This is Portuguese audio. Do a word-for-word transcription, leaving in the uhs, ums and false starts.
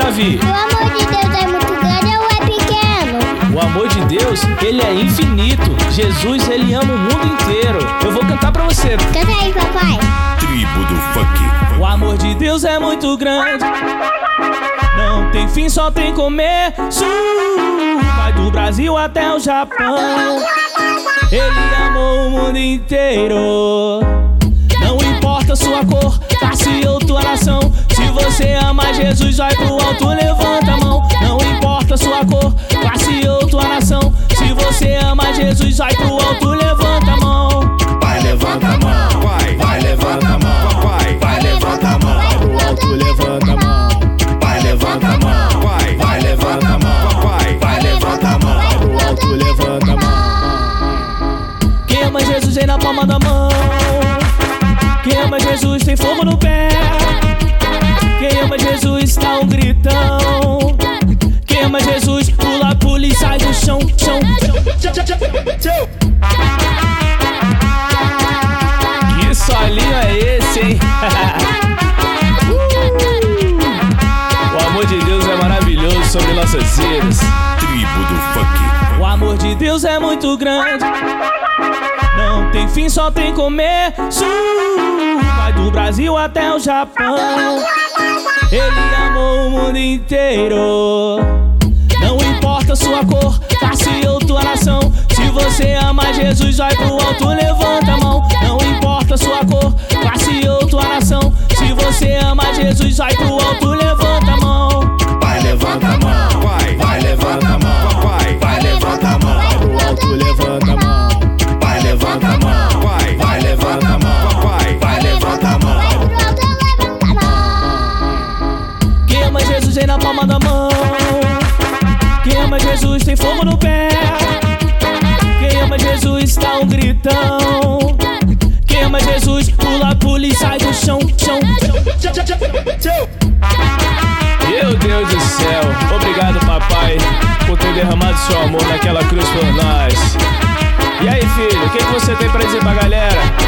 Davi? O amor de Deus é muito grande ou é pequeno? O amor de Deus, ele é infinito. Jesus, ele ama o mundo inteiro. Eu vou cantar pra você. Canta aí, papai. Tribo do Funk. O amor de Deus é muito grande, não tem fim, só tem começo. Vai do Brasil até o Japão, ele amou o mundo inteiro. Não importa sua cor, classe ou tua nação, se você ama Jesus, vai pro alto, levanta a mão. Não importa sua cor, classe ou tua nação, se você ama Jesus, vai pro alto, levanta a mão. Vai, levanta a mão. Vai, vai, levanta a mão. Vai, vai, levanta a mão. Vai pro alto, levanta a mão. Vai, levanta a mão. Vai, vai, levanta a mão. Vai, vai, levanta a mão. Vai pro alto, levanta a mão. Quem ama Jesus vem na palma da mão. Quem ama Jesus tem fogo no pé. Quem ama Jesus dá um gritão. Quem ama Jesus pula, pula e sai do chão, chão. Que solinho é esse, hein? O amor de Deus é maravilhoso sobre nossas vidas. Tribo do Funk. O amor de Deus é muito grande, não tem fim, só tem começo. Vai do Brasil até o Japão, ele amou o mundo inteiro. Não importa sua cor, classe ou tua nação, se você ama Jesus, vai pro alto, levanta a mão. Não importa sua cor, classe ou tua nação, se você ama Jesus, vai pro alto, levanta a mão. Vai, levanta a mão. Vai, vai, levanta a mão. Vai, vai, levanta a mão. Vai pro alto, levanta a mão. Vai, levanta a mão. Vai, vai, levanta a mão. Vai, vai, levanta a mão. Quem ama Jesus vem na palma da mão. Quem ama Jesus tem fogo no pé. Quem ama Jesus dá um gritão. Quem ama Jesus pula, pula e sai do chão, chão. Meu Deus do céu, obrigado, papai, por ter derramado seu amor naquela cruz por nós. E aí, filho, o que, que você tem pra dizer pra galera?